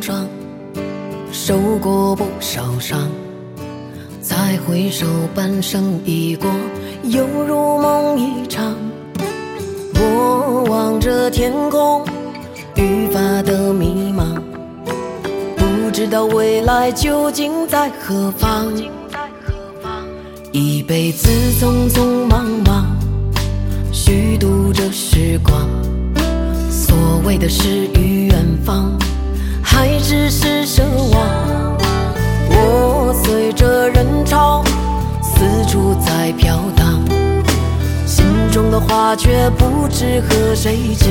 上，受过不少伤，再回首半生已过，犹如梦一场。我望着天空，愈发的迷茫，不知道未来究竟在何方。一辈子匆匆忙忙，虚度着时光，所谓的诗与远方，还只是奢望。我随着人潮四处在飘荡，心中的话却不知和谁讲。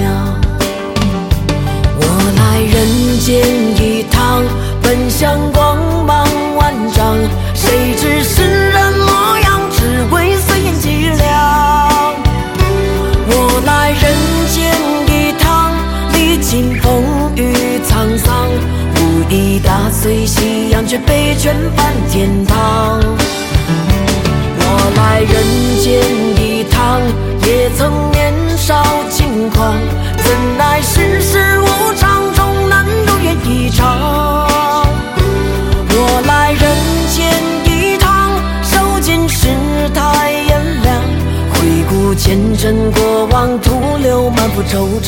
我来人间一趟，奔向光芒万丈，谁知世人模样，只为随缘寂寥。我来人间一趟，历经风雨沧桑，无意打碎夕阳，却被卷返天堂。我来人间一趟，也曾年少轻狂，怎奈世事无常，终难如愿以偿。我来人间一趟，受尽世态炎凉，回顾前尘过往，徒留满腹惆怅。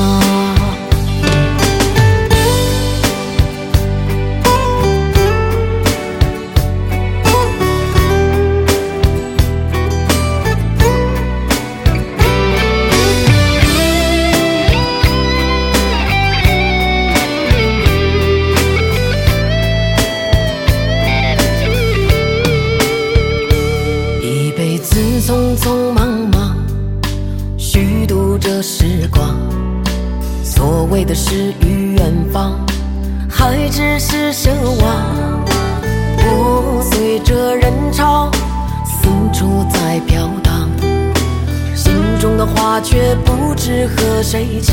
匆匆忙忙，虚度着时光，所谓的诗与远方，还只是奢望。我随着人潮四处在飘荡，心中的话却不知和谁讲。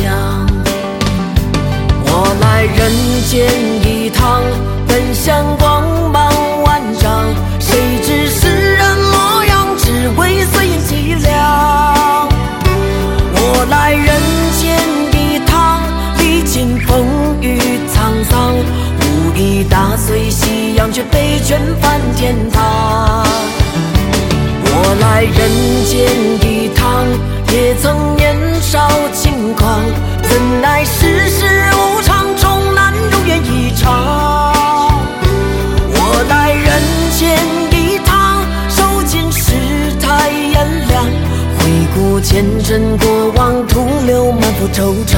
我来人间一趟，奔向光芒万丈，谁知世人模样，只为随缘寂寥。我来人间一趟，历经风雨沧桑，无意打碎夕阳，却被卷返天堂。我来人间一趟，也曾年少轻狂，怎奈世事无常，终难如愿以偿。我来人间一趟，受尽世态炎凉，回顾前尘过往，徒留满腹惆怅。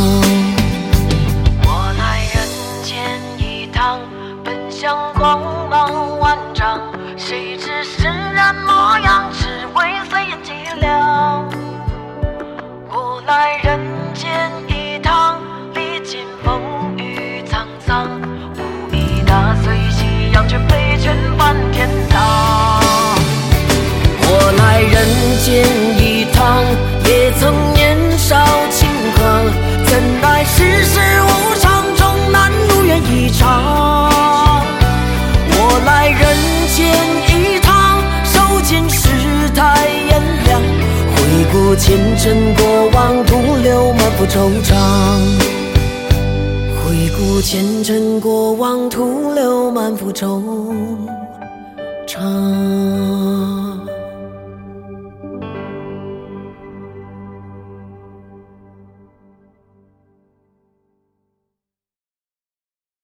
我来人间一趟，奔向光芒万丈，谁知世人模样，只为随缘寂寥。我来人间一趟，历经风雨沧桑，无意打碎夕阳，却被卷返天堂。我来人间一趟，也曾年少轻狂，怎奈世事无常，终难如愿以偿。我来人间一趟，受尽世态炎凉，回顾前尘过往，徒留满腹惆怅。回顾前尘过往，徒留满腹惆怅。